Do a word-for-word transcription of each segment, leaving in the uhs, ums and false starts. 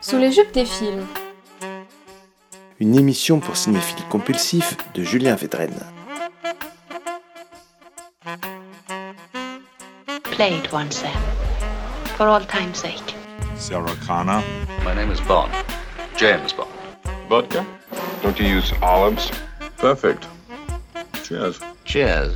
Sous les jupes des films. Une émission pour cinéphiles compulsifs de Julien Védrenne. Play it once then, for all time's sake. Sarah Connor. My name is Bond. James Bond. Vodka? Don't you use olives? Perfect. Cheers. Cheers.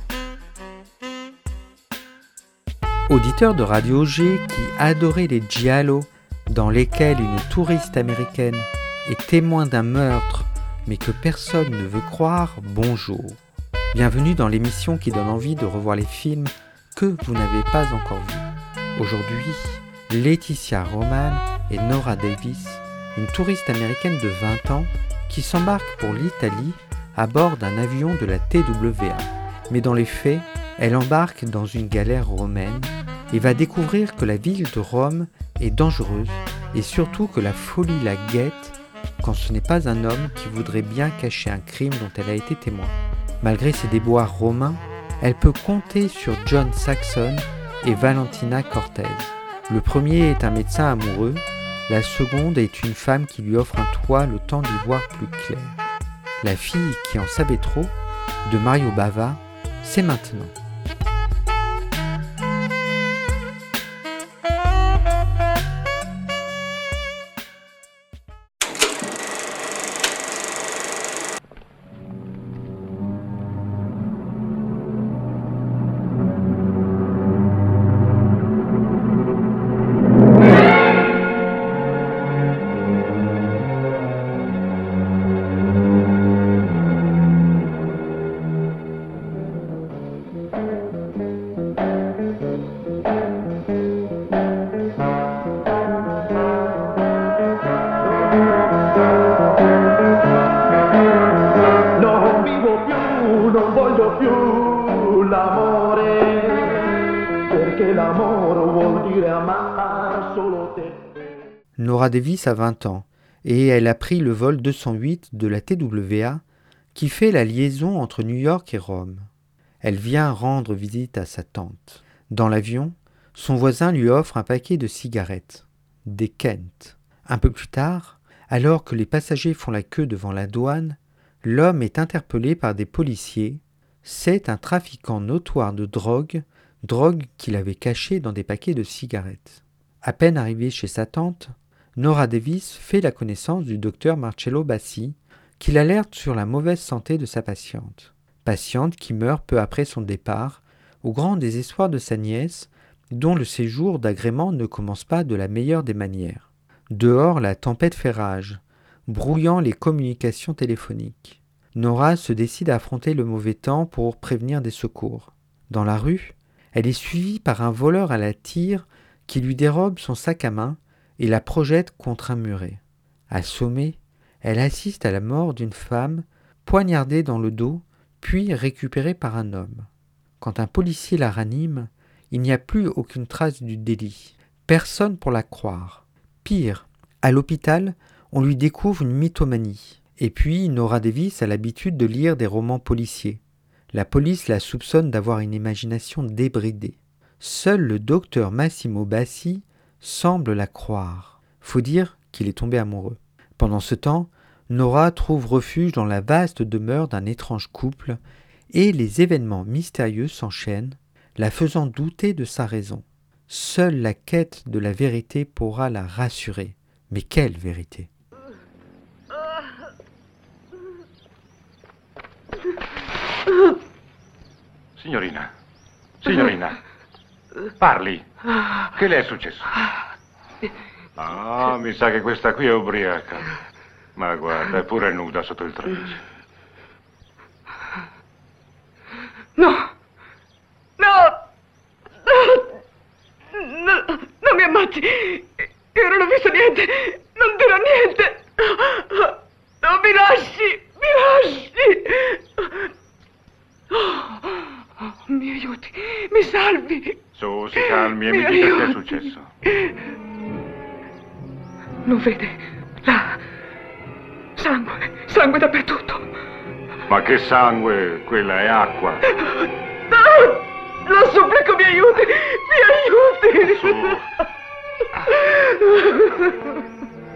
Auditeur de Radio G qui adorait les giallo, dans lesquels une touriste américaine est témoin d'un meurtre, mais que personne ne veut croire, bonjour. Bienvenue dans l'émission qui donne envie de revoir les films que vous n'avez pas encore vus. Aujourd'hui, Laetitia Roman et Nora Davis, une touriste américaine de vingt ans qui s'embarque pour l'Italie à bord d'un avion de la T W A. Mais dans les faits, elle embarque dans une galère romaine et va découvrir que la ville de Rome est dangereuse et surtout que la folie la guette quand ce n'est pas un homme qui voudrait bien cacher un crime dont elle a été témoin. Malgré ses déboires romains, elle peut compter sur John Saxon et Valentina Cortez. Le premier est un médecin amoureux, la seconde est une femme qui lui offre un toit le temps d'y voir plus clair. La fille qui en savait trop, de Mario Bava, c'est maintenant. Nora Davis a vingt ans et elle a pris le vol deux cent huit de la T W A qui fait la liaison entre New York et Rome. Elle vient rendre visite à sa tante. Dans l'avion, son voisin lui offre un paquet de cigarettes, des Kent. Un peu plus tard, alors que les passagers font la queue devant la douane, l'homme est interpellé par des policiers. C'est un trafiquant notoire de drogue, drogue qu'il avait cachée dans des paquets de cigarettes. À peine arrivée chez sa tante, Nora Davis fait la connaissance du docteur Marcello Bassi, qui l'alerte sur la mauvaise santé de sa patiente. Patiente qui meurt peu après son départ, au grand désespoir de sa nièce, dont le séjour d'agrément ne commence pas de la meilleure des manières. Dehors, la tempête fait rage, brouillant les communications téléphoniques. Nora se décide à affronter le mauvais temps pour prévenir des secours. Dans la rue, elle est suivie par un voleur à la tire qui lui dérobe son sac à main et la projette contre un muret. Assommée, elle assiste à la mort d'une femme, poignardée dans le dos, puis récupérée par un homme. Quand un policier la ranime, il n'y a plus aucune trace du délit. Personne pour la croire. Pire, à l'hôpital, on lui découvre une mythomanie. Et puis, Nora Davis a l'habitude de lire des romans policiers. La police la soupçonne d'avoir une imagination débridée. Seul le docteur Massimo Bassi semble la croire. Faut dire qu'il est tombé amoureux. Pendant ce temps, Nora trouve refuge dans la vaste demeure d'un étrange couple et les événements mystérieux s'enchaînent, la faisant douter de sa raison. Seule la quête de la vérité pourra la rassurer. Mais quelle vérité ? Signorina, signorina, parli. Che le è successo? Ah, mi sa che questa qui è ubriaca. Ma guarda, è pure nuda sotto il tredici. No! No! No! Non mi ammazzi! Io non ho visto niente! Non dirò niente! No, mi lasci! Mi lasci! Oh, mi aiuti! Mi salvi! Su, si calmi e mi, mi dica che è successo. Non vede? Là! Sangue! Sangue dappertutto! Ma che sangue? Quella è acqua! No! La supplico, mi aiuti! Mi aiuti! Su.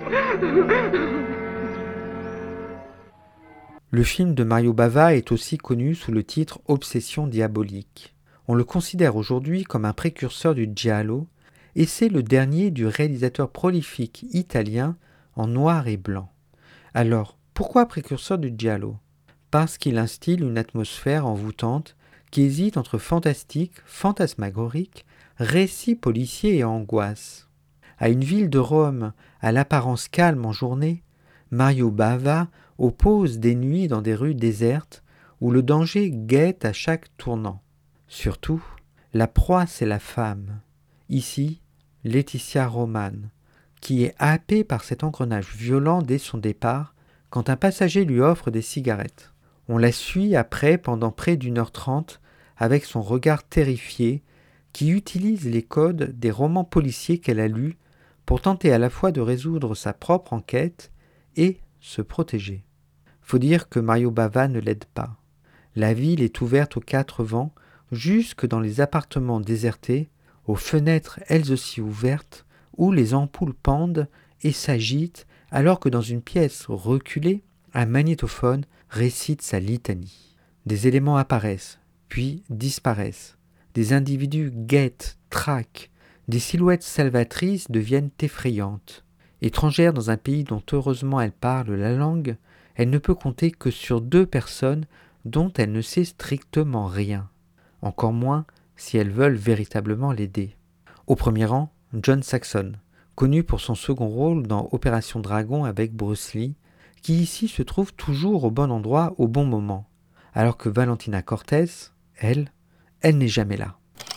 Le film de Mario Bava est aussi connu sous le titre Obsession diabolique. On le considère aujourd'hui comme un précurseur du giallo, et c'est le dernier du réalisateur prolifique italien en noir et blanc. Alors, pourquoi précurseur du giallo ? Parce qu'il instille une atmosphère envoûtante qui hésite entre fantastique, fantasmagorique, récit policier et angoisse. À une ville de Rome, à l'apparence calme en journée, Mario Bava oppose des nuits dans des rues désertes où le danger guette à chaque tournant. Surtout, la proie c'est la femme. Ici, Laetitia Roman, qui est happée par cet engrenage violent dès son départ quand un passager lui offre des cigarettes. On la suit après pendant près d'une heure trente avec son regard terrifié qui utilise les codes des romans policiers qu'elle a lus pour tenter à la fois de résoudre sa propre enquête et se protéger. Faut dire que Mario Bava ne l'aide pas. La ville est ouverte aux quatre vents, jusque dans les appartements désertés, aux fenêtres elles aussi ouvertes, où les ampoules pendent et s'agitent, alors que dans une pièce reculée, un magnétophone récite sa litanie. Des éléments apparaissent, puis disparaissent. Des individus guettent, traquent. Des silhouettes salvatrices deviennent effrayantes. Étrangère dans un pays dont heureusement elle parle la langue, elle ne peut compter que sur deux personnes dont elle ne sait strictement rien. Encore moins si elles veulent véritablement l'aider. Au premier rang, John Saxon, connu pour son second rôle dans Opération Dragon avec Bruce Lee, qui ici se trouve toujours au bon endroit au bon moment, alors que Valentina Cortez, elle, elle n'est jamais là.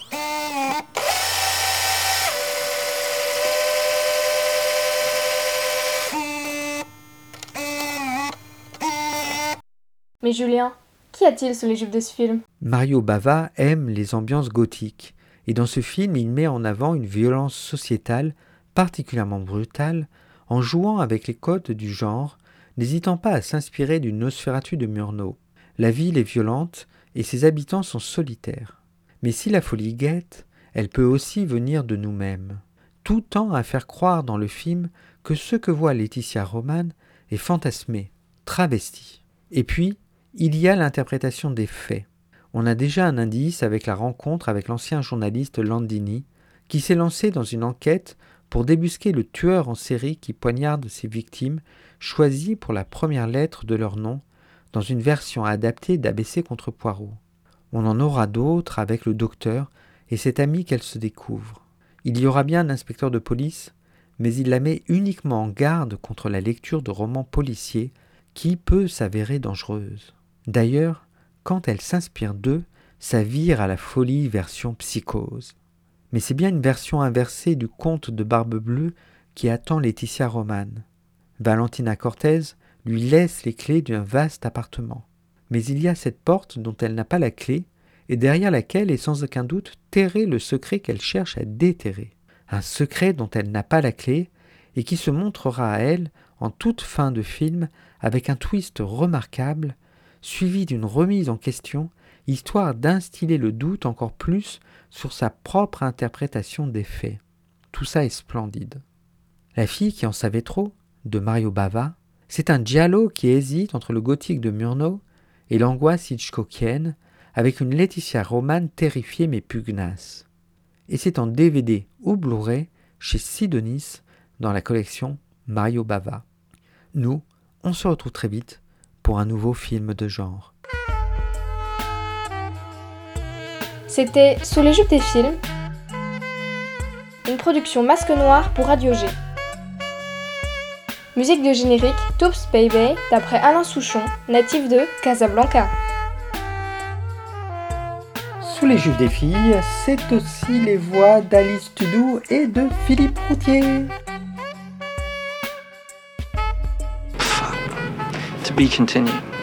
Mais Julien, qu'y a-t-il sous les jupes de ce film ? Mario Bava aime les ambiances gothiques, et dans ce film, il met en avant une violence sociétale particulièrement brutale, en jouant avec les codes du genre, n'hésitant pas à s'inspirer du Nosferatu de Murnau. La ville est violente et ses habitants sont solitaires. Mais si la folie guette, elle peut aussi venir de nous-mêmes. Tout tend à faire croire dans le film que ce que voit Laetitia Roman est fantasmé, travesti. Et puis, il y a l'interprétation des faits. On a déjà un indice avec la rencontre avec l'ancien journaliste Landini, qui s'est lancé dans une enquête pour débusquer le tueur en série qui poignarde ses victimes, choisies pour la première lettre de leur nom, dans une version adaptée d'A B C contre Poirot. On en aura d'autres avec le docteur et cet ami qu'elle se découvre. Il y aura bien un inspecteur de police, mais il la met uniquement en garde contre la lecture de romans policiers qui peut s'avérer dangereuse. D'ailleurs, quand elle s'inspire d'eux, ça vire à la folie version psychose. Mais c'est bien une version inversée du conte de Barbe Bleue qui attend Laetitia Roman. Valentina Cortez lui laisse les clés d'un vaste appartement. Mais il y a cette porte dont elle n'a pas la clé et derrière laquelle est sans aucun doute terré le secret qu'elle cherche à déterrer. Un secret dont elle n'a pas la clé et qui se montrera à elle en toute fin de film avec un twist remarquable, suivi d'une remise en question, histoire d'instiller le doute encore plus sur sa propre interprétation des faits. Tout ça est splendide. La fille qui en savait trop, de Mario Bava, c'est un giallo qui hésite entre le gothique de Murnau et l'angoisse hitchcockienne, avec une Laetitia Roman terrifiée mais pugnace. Et c'est en D V D ou Blu-ray chez Sidonis dans la collection Mario Bava. Nous, on se retrouve très vite pour un nouveau film de genre. C'était Sous les jupes des films, une production Masque Noir pour Radio G. Musique de générique Toops Baby d'après Alain Souchon, natif de Casablanca. Sous les jupes des filles, c'est aussi les voix d'Alice Tudou et de Philippe Routier. To be continued.